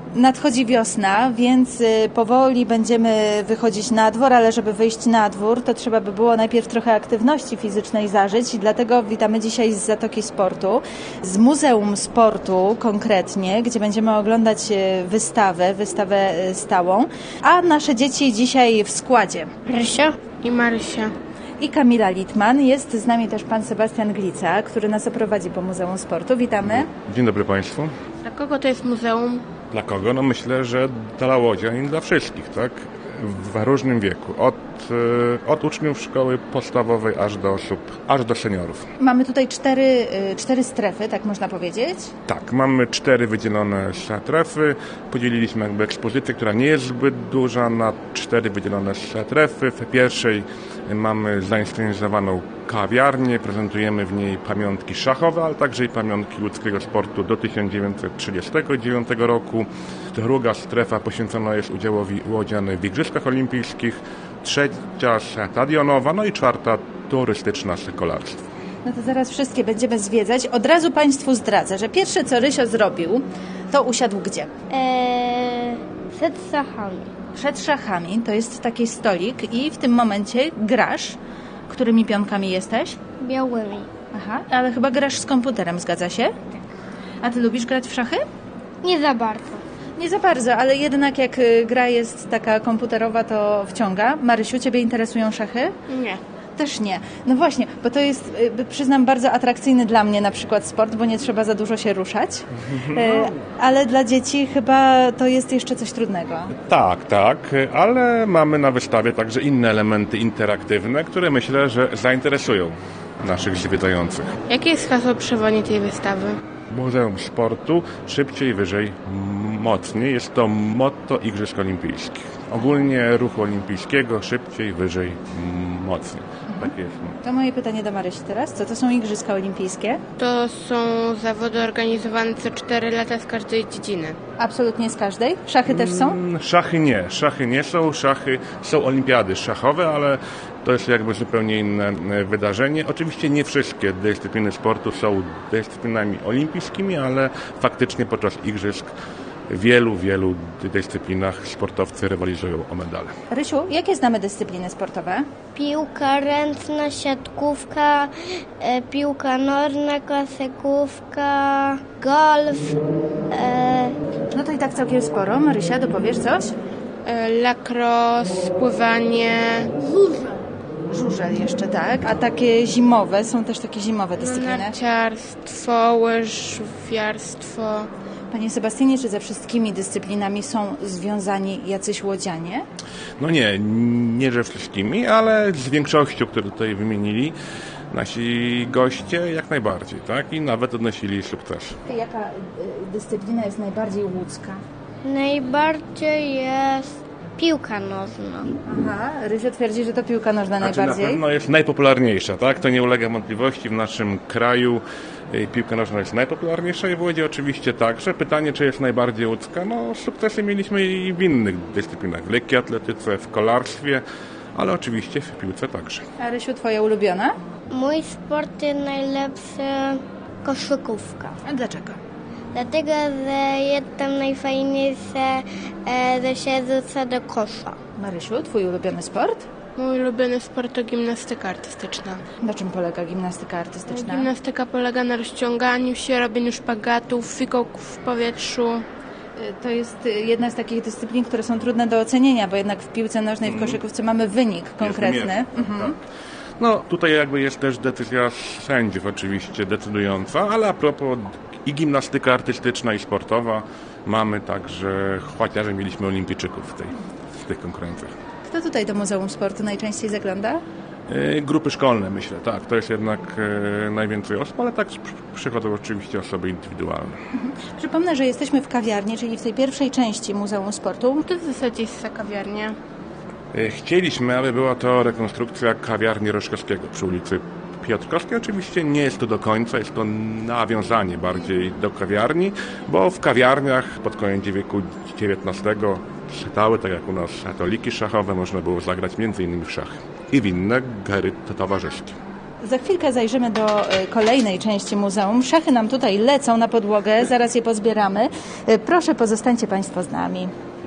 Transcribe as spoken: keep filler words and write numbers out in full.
Nadchodzi wiosna, więc powoli będziemy wychodzić na dwór, ale żeby wyjść na dwór, to trzeba by było najpierw trochę aktywności fizycznej zażyć i dlatego witamy dzisiaj z Zatoki Sportu, z Muzeum Sportu konkretnie, gdzie będziemy oglądać wystawę, wystawę stałą, a nasze dzieci dzisiaj w składzie. Rysia i Marysia. I Kamila Litman. Jest z nami też pan Sebastian Glica, który nas oprowadzi po Muzeum Sportu. Witamy. Dzień dobry Państwu. Dla kogo to jest muzeum? Dla kogo? No myślę, że dla łodzian i dla wszystkich, tak? W różnym wieku. Od, od uczniów szkoły podstawowej aż do osób, aż do seniorów. Mamy tutaj cztery, cztery strefy, tak można powiedzieć? Tak, mamy cztery wydzielone strefy. Podzieliliśmy jakby ekspozycję, która nie jest zbyt duża, na cztery wydzielone strefy. W pierwszej mamy zainscenizowaną kawiarnię, prezentujemy w niej pamiątki szachowe, ale także i pamiątki łódzkiego sportu do tysiąc dziewięćset trzydziestego dziewiątego roku. Druga strefa poświęcona jest udziałowi łodzian w Igrzyskach Olimpijskich, trzecia stadionowa, no i czwarta turystyczna kolarstwo. No to zaraz wszystkie będziemy zwiedzać. Od razu Państwu zdradzę, że pierwsze co Rysio zrobił, to usiadł gdzie? Eee, przed szachami. Przed szachami, to jest taki stolik i w tym momencie grasz. Którymi pionkami jesteś? Białymi. Aha, ale chyba grasz z komputerem, zgadza się? Tak. A ty lubisz grać w szachy? Nie za bardzo. Nie za bardzo, ale jednak jak gra jest taka komputerowa, to wciąga. Marysiu, ciebie interesują szachy? Nie. Też nie. No właśnie, bo to jest, przyznam, bardzo atrakcyjny dla mnie na przykład sport, bo nie trzeba za dużo się ruszać, ale dla dzieci chyba to jest jeszcze coś trudnego. Tak, tak, ale mamy na wystawie także inne elementy interaktywne, które myślę, że zainteresują naszych zwiedzających. Jakie jest hasło przewodnie tej wystawy? Muzeum Sportu, szybciej, wyżej, mocniej. Jest to motto Igrzysk Olimpijskich. Ogólnie ruchu olimpijskiego, szybciej, wyżej, mocniej. Tak jest. To moje pytanie do Marysi teraz. Co to są Igrzyska Olimpijskie? To są zawody organizowane co cztery lata z każdej dziedziny. Absolutnie z każdej? Szachy też są? Szachy nie. Szachy nie są. Szachy są olimpiady szachowe, ale to jest jakby zupełnie inne wydarzenie. Oczywiście nie wszystkie dyscypliny sportu są dyscyplinami olimpijskimi, ale faktycznie podczas igrzysk w wielu, wielu dyscyplinach sportowcy rywalizują o medale. Rysiu, jakie znamy dyscypliny sportowe? Piłka ręczna, siatkówka, e, piłka nożna, koszykówka, golf. E... No to i tak całkiem sporo. Marysia, dopowiesz coś? E, lacrosse, pływanie. Żużel jeszcze, tak? A takie zimowe, są też takie zimowe dyscypliny? Narciarstwo, łyżwiarstwo. Panie Sebastianie, czy ze wszystkimi dyscyplinami są związani jacyś łodzianie? No nie, nie ze wszystkimi, ale z większością, które tutaj wymienili nasi goście, jak najbardziej, tak? I nawet odnosili sukces. Jaka dyscyplina jest najbardziej łódzka? Najbardziej jest piłka nożna. Aha, Rysio twierdzi, że to piłka nożna znaczy, najbardziej. Na pewno jest najpopularniejsza, tak? To nie ulega wątpliwości. W naszym kraju piłka nożna jest najpopularniejsza i w Łodzi oczywiście także. Pytanie, czy jest najbardziej łódzka? No, sukcesy mieliśmy i w innych dyscyplinach. W lekkiej atletyce, w kolarstwie, ale oczywiście w piłce także. A Rysiu, twoja ulubiona? Mój sport jest najlepszy koszykówka. A dlaczego? Dlatego, że jest tam najfajniejsze, e, że się rzuca do kosza. Marysiu, twój ulubiony sport? Mój ulubiony sport to gimnastyka artystyczna. Na czym polega gimnastyka artystyczna? Gimnastyka polega na rozciąganiu się, robieniu szpagatów, fikołków w powietrzu. To jest jedna z takich dyscyplin, które są trudne do ocenienia, bo jednak w piłce nożnej, w koszykówce mamy wynik konkretny. Mhm. Tak. No tutaj jakby jest też decyzja sędziów oczywiście decydująca, ale a propos i gimnastyka artystyczna i sportowa mamy także, chociażby mieliśmy olimpijczyków w, tej, w tych konkurencjach. Kto tutaj do Muzeum Sportu najczęściej zagląda? Yy, grupy szkolne myślę, tak. To jest jednak yy, najwięcej osób, ale tak przychodzą oczywiście osoby indywidualne. Mhm. Przypomnę, że jesteśmy w kawiarni, czyli w tej pierwszej części Muzeum Sportu. To w zasadzie jest ta kawiarnia. Yy, chcieliśmy, aby była to rekonstrukcja kawiarni Roszkowskiego przy ulicy Piotrkowskiej. Oczywiście nie jest to do końca, jest to nawiązanie bardziej do kawiarni, bo w kawiarniach pod koniec wieku dziewiętnastego stały, tak jak u nas, stoliki szachowe, można było zagrać między innymi w szachy i w inne gry towarzyskie. Za chwilkę zajrzymy do e, kolejnej części muzeum. Szachy nam tutaj lecą na podłogę, zaraz je pozbieramy. E, Proszę, pozostańcie Państwo z nami.